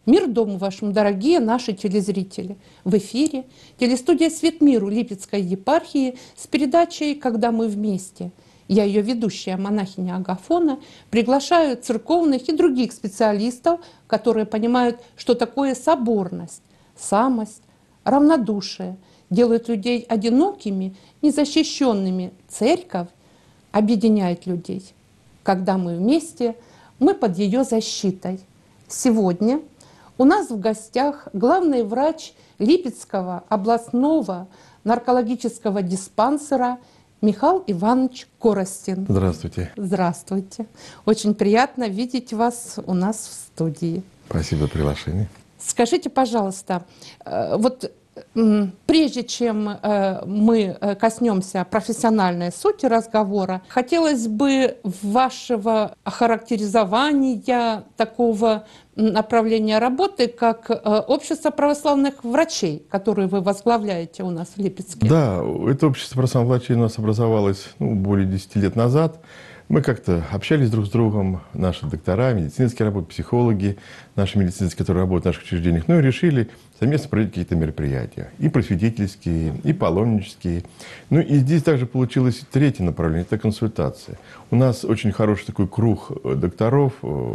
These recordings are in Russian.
Мир дому вашему, дорогие наши телезрители! В эфире телестудия «Свет миру» Липецкой епархии с передачей «Когда мы вместе». Я, ее ведущая, монахиня Агафона, приглашаю церковных и других специалистов, которые понимают, что такое соборность, самость, равнодушие, делают людей одинокими, незащищенными. Церковь объединяет людей. Когда мы вместе, мы под ее защитой. Сегодня у нас в гостях главный врач Липецкого областного наркологического диспансера Михаил Иванович Коростин. Здравствуйте. Здравствуйте. Очень приятно видеть вас у нас в студии. Спасибо за приглашение. Скажите, пожалуйста, вот прежде чем мы коснемся профессиональной сути разговора, хотелось бы вашего охарактеризования такого направления работы, как Общество православных врачей, которое вы возглавляете у нас в Липецке. Да, это Общество православных врачей у нас образовалось более 10 лет назад. Мы как-то общались друг с другом, наши доктора, медицинские работы, психологи, наши медицинские, которые работают в наших учреждениях, и решили совместно проводить какие-то мероприятия. И просветительские, и паломнические. И здесь также получилось третье направление – это консультация. У нас очень хороший такой круг докторов,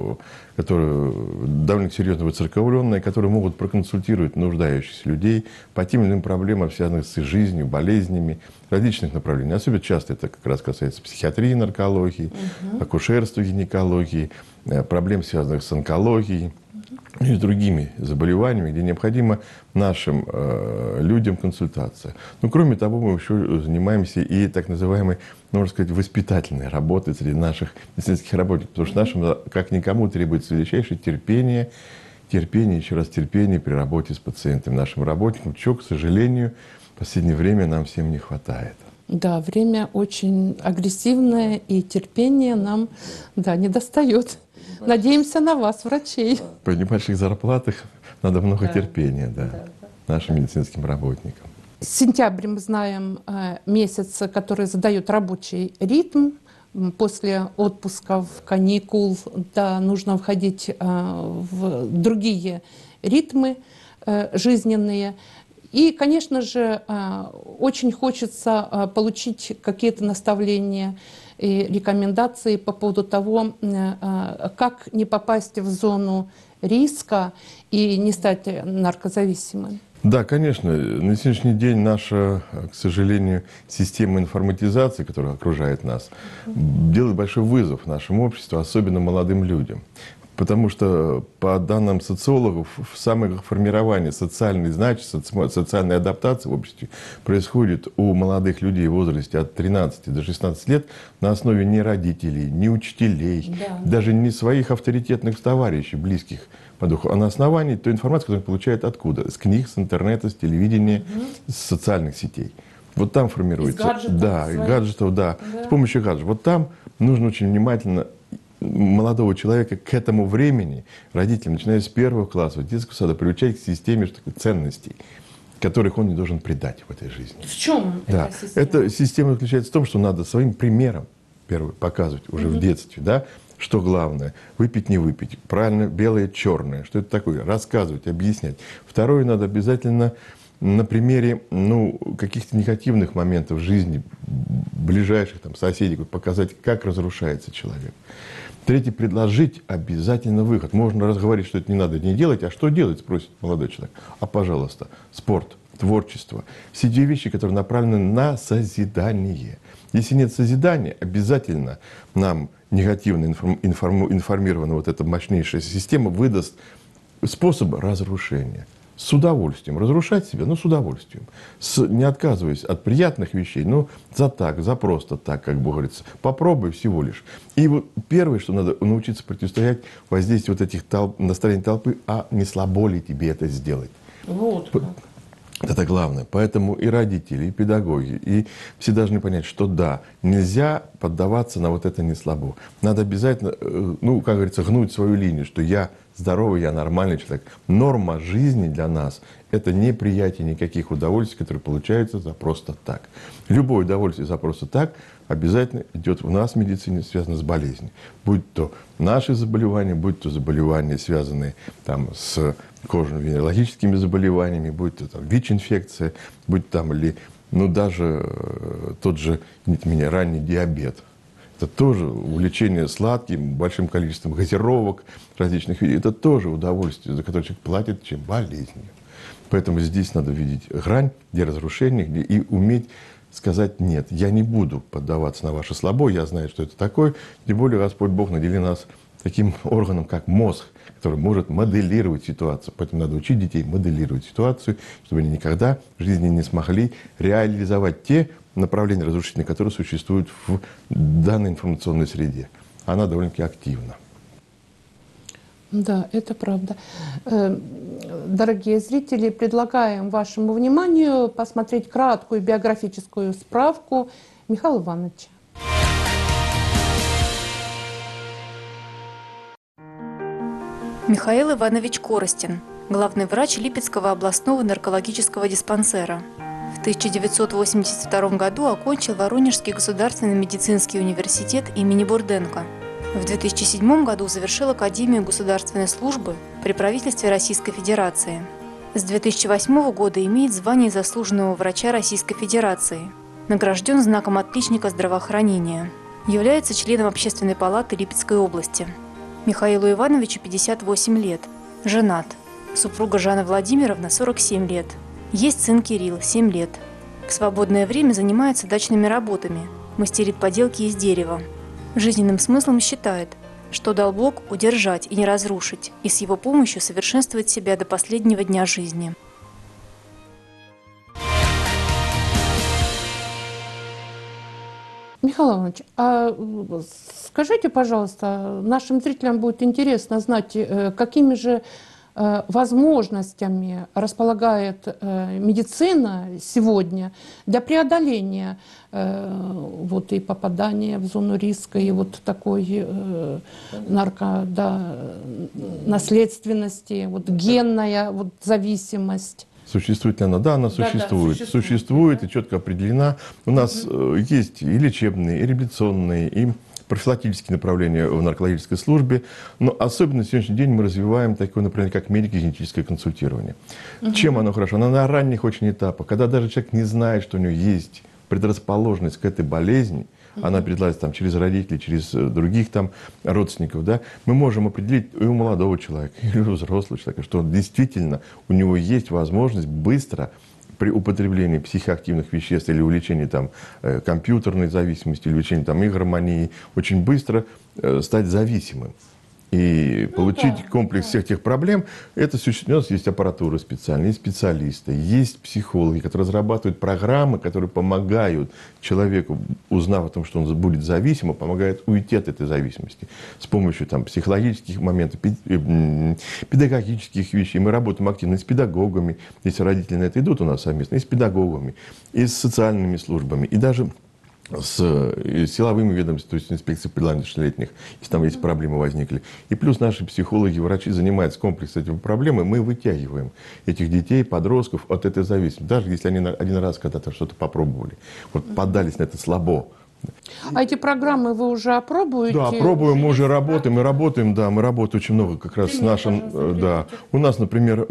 которые довольно серьезно выцерковленные, которые могут проконсультировать нуждающихся людей по тем или иным проблемам, связанным с их жизнью, болезнями, различных направлений. Особенно часто это как раз касается психиатрии, наркологии, акушерства, гинекологии, проблем, связанных с онкологией и с другими заболеваниями, где необходима нашим людям консультация. Кроме того, мы еще занимаемся и так называемой, можно сказать, воспитательной работой среди наших медицинских работников, потому что нашим, как никому, требуется величайшее терпение, еще раз терпение при работе с пациентами, нашим работникам, чего, к сожалению, в последнее время нам всем не хватает. Да, время очень агрессивное, и терпение нам, не достает. Надеемся на вас, врачей. При небольших зарплатах надо много терпения, нашим медицинским работникам. Сентябрь, мы знаем, месяц, который задает рабочий ритм. После отпусков, каникул, нужно входить в другие ритмы жизненные. И, конечно же, очень хочется получить какие-то наставления и рекомендации по поводу того, как не попасть в зону риска и не стать наркозависимым. Да, конечно. На сегодняшний день наша, к сожалению, система информатизации, которая окружает нас, делает большой вызов нашему обществу, особенно молодым людям. Потому что, по данным социологов, самое формирование социальной значимости, социальной адаптации в обществе происходит у молодых людей в возрасте от 13 до 16 лет на основе не родителей, не учителей, даже не своих авторитетных товарищей, близких по духу, а на основании той информации, которую получают откуда? С книг, с интернета, с телевидения, с социальных сетей. Вот там формируется. Гаджетов, с помощью гаджетов. Вот там нужно очень внимательно молодого человека к этому времени, родителям, начиная с первого класса детского сада, приучать к системе ценностей, которых он не должен предать в этой жизни. В чем эта система? Эта система заключается в том, что надо своим примером, первое, показывать уже в детстве, что главное, выпить, не выпить, правильно, белое, черное, что это такое, рассказывать, объяснять. Второе, надо обязательно на примере каких-то негативных моментов жизни, ближайших соседей, показать, как разрушается человек. Третье, предложить обязательно выход. Можно разговаривать, что это не надо не делать, а что делать, спросит молодой человек. А пожалуйста, спорт, творчество. Все те вещи, которые направлены на созидание. Если нет созидания, обязательно нам негативно информированная эта мощнейшая система выдаст способы разрушения. С удовольствием. Разрушать себя, с удовольствием. Не отказываясь от приятных вещей, за просто так, как бы говорится. Попробуй всего лишь. И первое, что надо научиться противостоять воздействию этих настроений толпы, а не слабо ли тебе это сделать. Это главное. Поэтому и родители, и педагоги, и все должны понять, что да, нельзя поддаваться на вот это не слабо. Надо обязательно, ну, как говорится, гнуть свою линию, что я здоровый, я нормальный человек. Норма жизни для нас – это не приятие никаких удовольствий, которые получаются за просто так. Любое удовольствие за просто так обязательно идет у нас в медицине, связано с болезнью. Будь то наши заболевания, будь то заболевания, связанные там, с кожно-венерологическими заболеваниями, будь то там, ВИЧ-инфекция, будь там или ну, даже тот же ранний диабет. Это тоже увлечение сладким, большим количеством газировок различных видов. Это тоже удовольствие, за которое человек платит, чем болезнью. Поэтому здесь надо видеть грань, где разрушение, где и уметь сказать «нет, я не буду поддаваться на ваше слабо, я знаю, что это такое». Тем более Господь Бог наделил нас таким органом, как мозг, который может моделировать ситуацию. Поэтому надо учить детей моделировать ситуацию, чтобы они никогда в жизни не смогли реализовать те направления разрушительные, которые существуют в данной информационной среде. Она довольно-таки активна. Да, это правда. Дорогие зрители, предлагаем вашему вниманию посмотреть краткую биографическую справку Михаила Ивановича. Михаил Иванович Коростин, главный врач Липецкого областного наркологического диспансера. В 1982 году окончил Воронежский государственный медицинский университет имени Бурденко. В 2007 году завершил Академию государственной службы при правительстве Российской Федерации. С 2008 года имеет звание заслуженного врача Российской Федерации. Награжден знаком отличника здравоохранения. Является членом Общественной палаты Липецкой области. Михаилу Ивановичу 58 лет. Женат. Супруга Жанна Владимировна 47 лет. Есть сын Кирилл, 7 лет. В свободное время занимается дачными работами. Мастерит поделки из дерева. Жизненным смыслом считает, что дал Бог удержать и не разрушить, и с его помощью совершенствовать себя до последнего дня жизни. Михаил Иванович, а скажите, пожалуйста, нашим зрителям будет интересно знать, какими же возможностями располагает медицина сегодня для преодоления вот и попадания в зону риска, и вот такой наследственности, вот генная вот зависимость. Существует ли она? Да, она существует. Да. Существует и четко определена. У нас есть и лечебные, и реабилитационные, и профилактические направления в наркологической службе. Но особенно на сегодняшний день мы развиваем такое направление, как медико-генетическое консультирование. Чем оно хорошо? Оно на ранних очень этапах, когда даже человек не знает, что у него есть предрасположенность к этой болезни, она передалась там, через родителей, через других там, родственников, да, мы можем определить и у молодого человека, или у взрослого человека, что действительно у него есть возможность быстро при употреблении психоактивных веществ или увлечении там, компьютерной зависимости, или увлечении там, игромании, очень быстро стать зависимым. И получить комплекс всех тех проблем, это существует. У нас есть аппаратура специальная, есть специалисты, есть психологи, которые разрабатывают программы, которые помогают человеку, узнав о том, что он будет зависимым, помогают уйти от этой зависимости с помощью там, психологических моментов, педагогических вещей. Мы работаем активно с педагогами, если родители на это идут у нас совместно, и с педагогами, и с социальными службами, и даже с силовыми ведомствами, то есть инспекцией по делам несовершеннолетних, если там есть проблемы возникли. И плюс наши психологи, врачи занимаются комплексом этими проблемами, мы вытягиваем этих детей, подростков от этой зависимости. Даже если они один раз когда-то что-то попробовали, вот поддались на это слабо. А эти программы вы уже опробуете? Да, пробуем, мы уже работаем, да, мы работаем очень много как раз с нашим, да. У нас, например,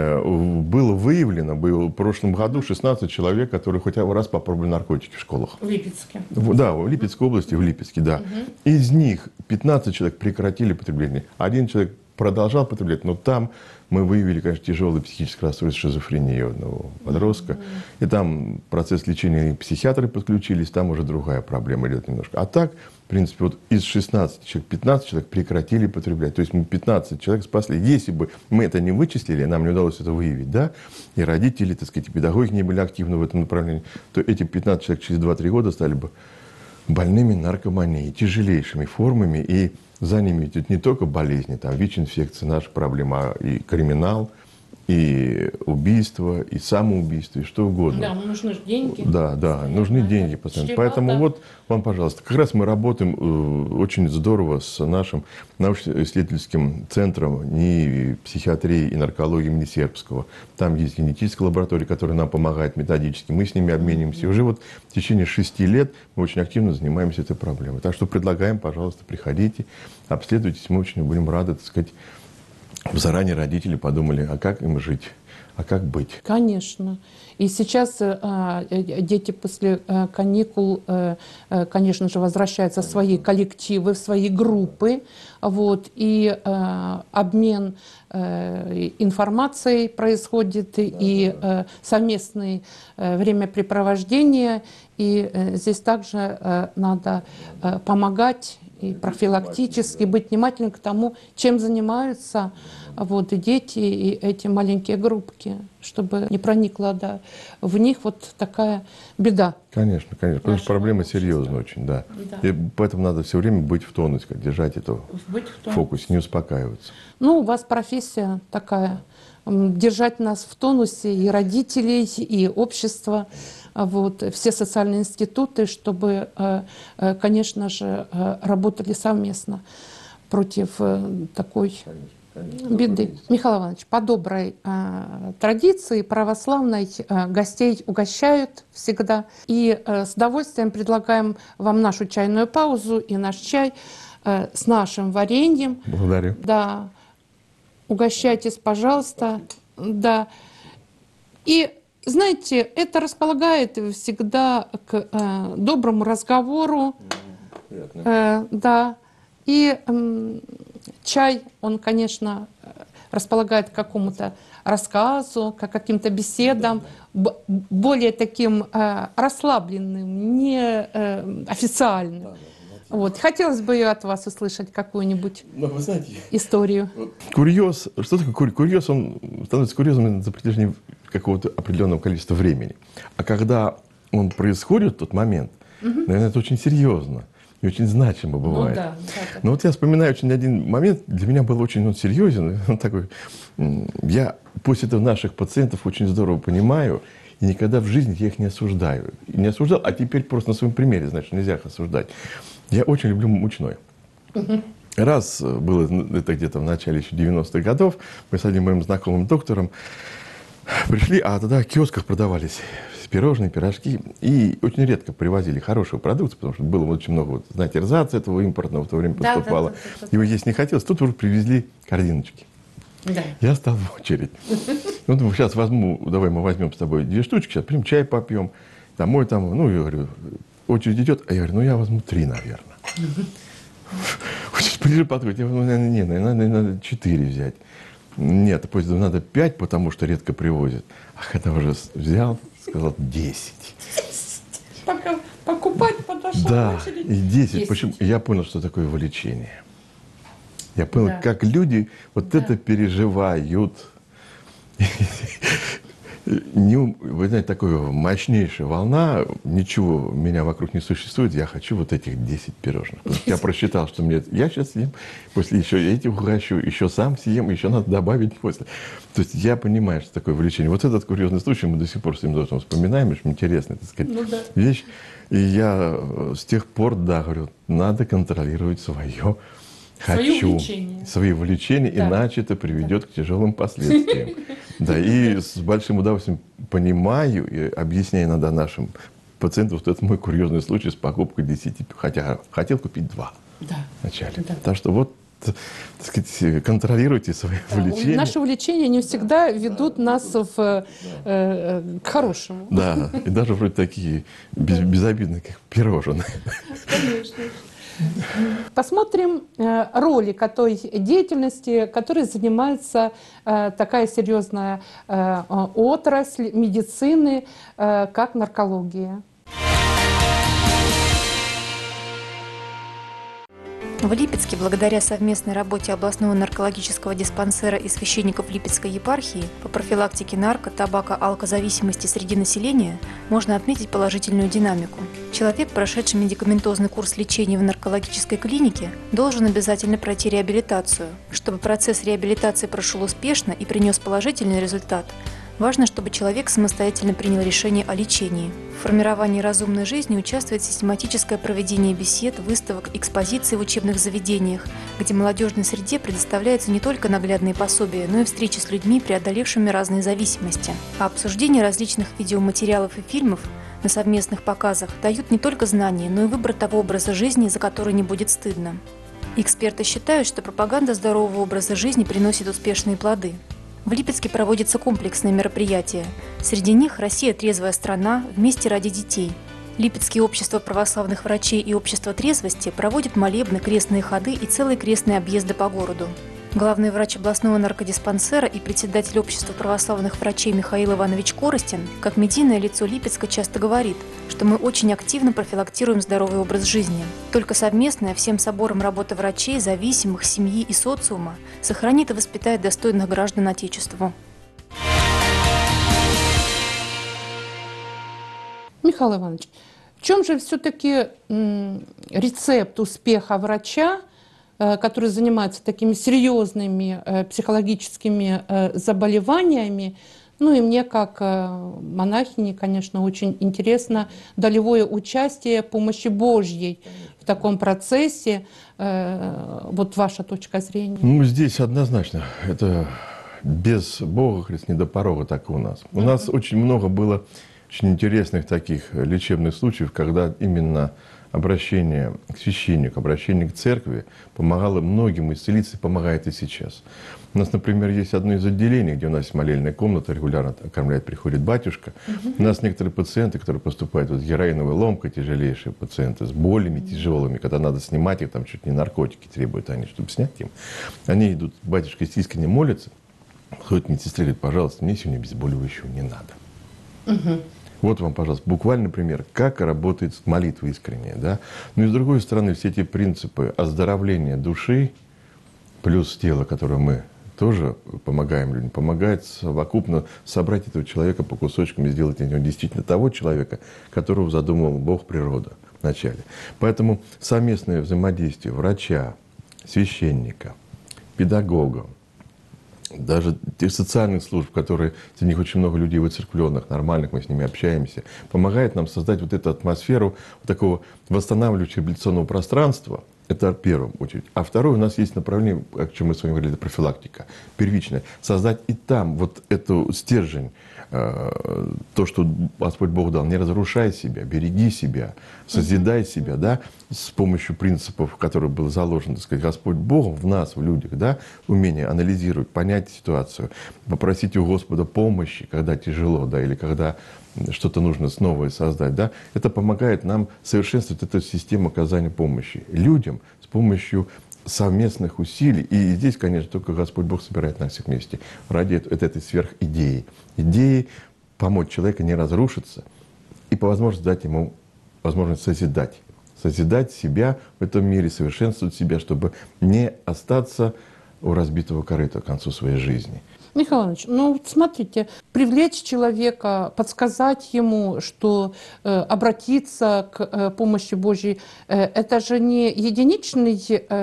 было выявлено, в прошлом году 16 человек, которые хоть раз попробовали наркотики в школах. В Липецке? Да, в Липецкой области, в Липецке, да. Из них 15 человек прекратили потребление, один человек продолжал потреблять, но там мы выявили, конечно, тяжелое психическое расстройство, шизофрению одного подростка. И там процесс лечения, психиатры подключились, там уже другая проблема идет немножко. А так, в принципе, вот из 16 человек, 15 человек прекратили потреблять. То есть мы 15 человек спасли. Если бы мы это не вычислили, нам не удалось это выявить, да, и родители, так сказать, и педагоги не были активны в этом направлении, то эти 15 человек через 2-3 года стали бы больными наркоманией, тяжелейшими формами, и за ними идет не только болезни, там ВИЧ-инфекция, наша проблема, и криминал, и убийство, и самоубийство, и что угодно. Да, нужны же деньги. Да, да, нужны деньги постоянно. Поэтому вот вам, пожалуйста, как раз мы работаем очень здорово с нашим научно-исследовательским центром НИИ, психиатрии и наркологии имени Сербского. Там есть генетическая лаборатория, которая нам помогает методически. Мы с ними обмениваемся. И уже вот в течение 6 лет мы очень активно занимаемся этой проблемой. Так что предлагаем, пожалуйста, приходите, обследуйтесь. Мы очень будем рады, так сказать, заранее родители подумали, а как им жить, а как быть. Конечно. И сейчас дети после каникул, конечно же, возвращаются в свои коллективы, в свои группы. Вот, и обмен информацией происходит, и совместное времяпрепровождение. И здесь также надо помогать и профилактически быть внимательным к тому, чем занимаются вот, и дети, и эти маленькие группки, чтобы не проникла в них вот такая беда. Конечно, конечно. Потому что проблема серьезная очень, да. И поэтому надо все время быть в тонусе, держать это в фокусе, не успокаиваться. Ну, у вас профессия такая, держать нас в тонусе, и родителей, и общество. Вот, все социальные институты, чтобы, конечно же, работали совместно против такой беды. Михаил Иванович, по доброй традиции православной гостей угощают всегда. И с удовольствием предлагаем вам нашу чайную паузу и наш чай с нашим вареньем. Благодарю. Да. Угощайтесь, пожалуйста. Да. И знаете, это располагает всегда к доброму разговору. Да. И чай, он, конечно, располагает к какому-то рассказу, к каким-то беседам, более таким расслабленным, не официальным. Вот. Хотелось бы от вас услышать какую-нибудь историю. Курьез, что такое курьез? Он становится курьезом за протяжении какого-то определенного количества времени. А когда он происходит в тот момент, наверное, это очень серьезно и очень значимо бывает. Ну, да, Но вот я вспоминаю очень один момент, для меня был очень серьезен. Такой, я после этого наших пациентов очень здорово понимаю, и никогда в жизни я их не осуждаю. И не осуждал, а теперь просто на своем примере, значит, нельзя их осуждать. Я очень люблю мучной. Раз было это где-то в начале еще 90-х годов, мы с одним моим знакомым доктором пришли, а тогда в киосках продавались пирожные, пирожки, и очень редко привозили хорошую продукцию, потому что было очень много, вот, знаете, эрзаца этого импортного в то время поступало. Его есть не хотелось, тут уже привезли корзиночки. Да. Я стал в очередь. Ну, думаю, сейчас давай мы возьмем с тобой 2 штучки, сейчас прям чай попьем, домой там, ну, я говорю, очередь идет, а я говорю, ну, я возьму 3, наверное. Ближе подходит, я говорю, наверное, надо 4 взять. Нет, пусть надо 5, потому что редко привозят. А когда уже взял, сказал 10. Пока покупать подошел. Да, и 10. Почему? Я понял, что такое влечение. Я понял, как люди вот это переживают. Вы знаете, такая мощнейшая волна, ничего меня вокруг не существует, я хочу вот этих 10 пирожных. Я просчитал, что я сейчас съем, после еще этих угощу, еще сам съем, еще надо добавить после. То есть я понимаю, что такое влечение. Вот этот курьезный случай мы до сих пор с ним вспоминаем, очень интересная, так сказать, вещь. И я с тех пор, говорю, надо контролировать свое свои влечения, иначе это приведет к тяжелым последствиям. Да, и с большим удовольствием понимаю и объясняю иногда нашим пациентам, что это мой курьезный случай с покупкой 10, хотя хотел купить 2 вначале. Да. Так что вот, так сказать, контролируйте свои влечения. Наши влечения не всегда ведут нас к хорошему. Да, и даже вроде такие безобидные, как пирожные. Конечно. Посмотрим ролик той деятельности, которой занимается такая серьезная отрасль медицины, как наркология. В Липецке, благодаря совместной работе областного наркологического диспансера и священников Липецкой епархии по профилактике нарко-, табако-, алкозависимости среди населения, можно отметить положительную динамику. Человек, прошедший медикаментозный курс лечения в наркологической клинике, должен обязательно пройти реабилитацию. Чтобы процесс реабилитации прошел успешно и принес положительный результат, важно, чтобы человек самостоятельно принял решение о лечении. В формировании разумной жизни участвует систематическое проведение бесед, выставок, экспозиций в учебных заведениях, где молодежной среде предоставляются не только наглядные пособия, но и встречи с людьми, преодолевшими разные зависимости. А обсуждение различных видеоматериалов и фильмов на совместных показах дают не только знания, но и выбор того образа жизни, за который не будет стыдно. Эксперты считают, что пропаганда здорового образа жизни приносит успешные плоды. В Липецке проводятся комплексные мероприятия. Среди них «Россия – трезвая страна», «Вместе ради детей». Липецкие общества православных врачей и общество трезвости проводят молебны, крестные ходы и целые крестные объезды по городу. Главный врач областного наркодиспансера и председатель общества православных врачей Михаил Иванович Коростин, как медийное лицо Липецка, часто говорит, что мы очень активно профилактируем здоровый образ жизни. Только совместная всем собором работа врачей, зависимых, семьи и социума сохранит и воспитает достойных граждан Отечеству. Михаил Иванович, в чем же все-таки рецепт успеха врача, который занимается такими серьезными психологическими заболеваниями? Ну и мне, как монахине, конечно, очень интересно долевое участие помощи Божьей в таком процессе. Вот ваша точка зрения. Ну, здесь однозначно. Это без Бога, Христ, не до порога, так и у нас. У нас очень много было очень интересных таких лечебных случаев, когда именно обращение к священнику, обращение к церкви помогало многим исцелиться и помогает и сейчас. У нас, например, есть одно из отделений, где у нас есть молельная комната, регулярно окормляет, приходит батюшка. У нас некоторые пациенты, которые поступают вот с героиновой ломкой, тяжелейшие пациенты, с болями тяжелыми, когда надо снимать их, там чуть не наркотики требуют они, чтобы снять им. Они идут, батюшка искренне молится, ходит медсестре, говорит: пожалуйста, мне сегодня обезболивающего не надо. Вот вам, пожалуйста, буквальный пример, как работает молитва искренняя. Да? Ну и с другой стороны, все эти принципы оздоровления души плюс тела, которое мы тоже помогаем людям, помогает совокупно собрать этого человека по кусочкам и сделать из него действительно того человека, которого задумал Бог, природа вначале. Поэтому совместное взаимодействие врача, священника, педагога, даже тех социальных служб, которые, среди них очень много людей выцерквленных, нормальных, мы с ними общаемся, помогает нам создать вот эту атмосферу вот такого восстанавливающего реабилитационного пространства. Это в первую очередь. А второе, у нас есть направление, о чем мы с вами говорили, это профилактика, первичная. Создать и там вот эту стержень, то, что Господь Бог дал, не разрушай себя, береги себя, созидай себя, да, с помощью принципов, которые были заложены, так сказать, Господь Богом в нас, в людях, да, умение анализировать, понять ситуацию, попросить у Господа помощи, когда тяжело, да, или когда что-то нужно снова создать, да, это помогает нам совершенствовать эту систему оказания помощи людям с помощью совместных усилий. И здесь, конечно, только Господь Бог собирает нас всех вместе ради этой сверхидеи. Идеи помочь человеку не разрушиться и по возможности дать ему возможность созидать. Созидать себя в этом мире, совершенствовать себя, чтобы не остаться у разбитого корыта к концу своей жизни. Михаил Иванович, ну вот смотрите, привлечь человека, подсказать ему, что обратиться к помощи Божьей, это же не единичный,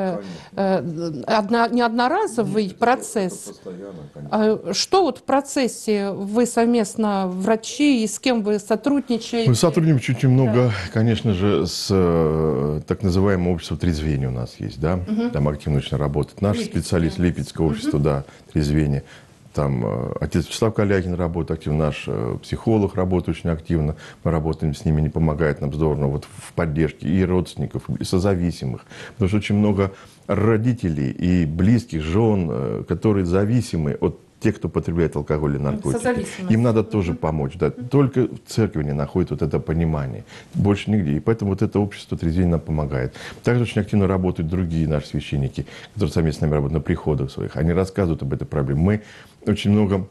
не одноразовый процесс. Что вот в процессе вы совместно, врачи, и с кем вы сотрудничаете? Мы сотрудничаем очень много, конечно же, с так называемым обществом трезвения у нас есть, да, там активно очень работает. Наш специалист Липецкое общество, да, трезвения. Там отец Вячеслав Калягин работает активно, наш психолог работает очень активно. Мы работаем с ними, они помогают нам здорово вот в поддержке и родственников, и созависимых. Потому что очень много родителей и близких, жен, которые зависимы от тех, кто потребляет алкоголь и наркотики. Им надо тоже помочь. Да. Только в церкви не находит вот это понимание. Больше нигде. И поэтому вот это общество трезвения нам помогает. Также очень активно работают другие наши священники, которые совместно с нами работают на приходах своих. Они рассказывают об этой проблеме. Мы очень много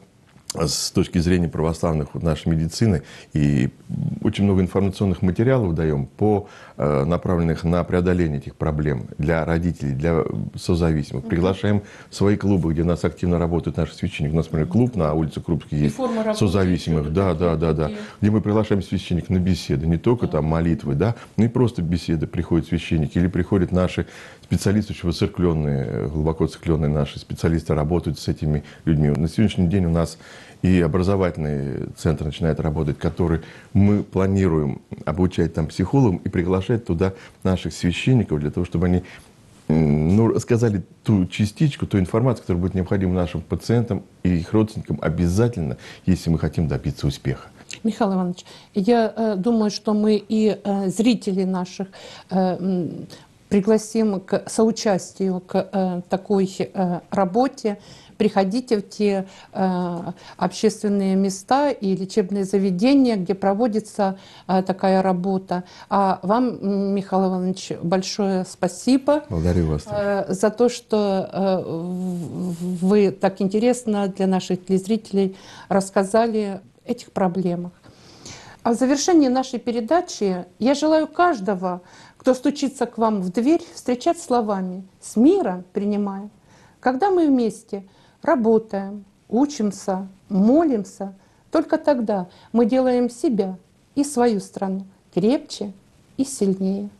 с точки зрения православных нашей медицины, и очень много информационных материалов даем, направленных на преодоление этих проблем для родителей, для созависимых. Приглашаем в свои клубы, где у нас активно работают наши священники. У нас, например, клуб на улице Крупской есть созависимых, да, где мы приглашаем священников на беседы, не только там молитвы, да, но и просто беседы. Приходят священники или приходят наши специалисты, очень высокленные, глубоко цикленные наши специалисты работают с этими людьми. На сегодняшний день у нас и образовательный центр начинает работать, который мы планируем обучать там психологам и приглашать туда наших священников для того, чтобы они рассказали ту частичку, ту информацию, которая будет необходима нашим пациентам и их родственникам обязательно, если мы хотим добиться успеха. Михаил Иванович, я думаю, что мы и зрителей наших пригласим к соучастию к такой работе. Приходите в те общественные места и лечебные заведения, где проводится такая работа. А вам, Михаил Иванович, большое спасибо. Благодарю вас. За то, что вы так интересно для наших телезрителей рассказали о этих проблемах. А в завершении нашей передачи я желаю каждого, кто стучится к вам в дверь, встречать словами «С миром принимаем». Когда мы вместе работаем, учимся, молимся, только тогда мы делаем себя и свою страну крепче и сильнее.